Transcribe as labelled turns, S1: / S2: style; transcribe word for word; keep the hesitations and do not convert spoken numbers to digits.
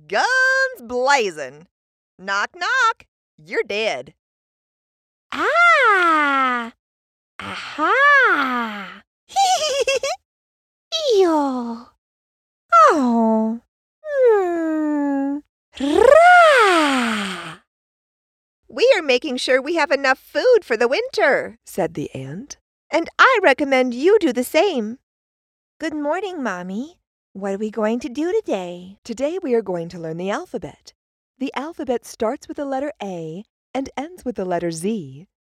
S1: Guns blazing. Knock, knock. You're dead.
S2: Ah! Aha! Ew! Oh! Hmm! Rah!
S1: We are making sure we have enough food for the winter, said the ant. And I recommend you do the same.
S2: Good morning, Mommy. What are we going to do today?
S1: Today we are going to learn the alphabet. The alphabet starts with the letter A and ends with the letter Z.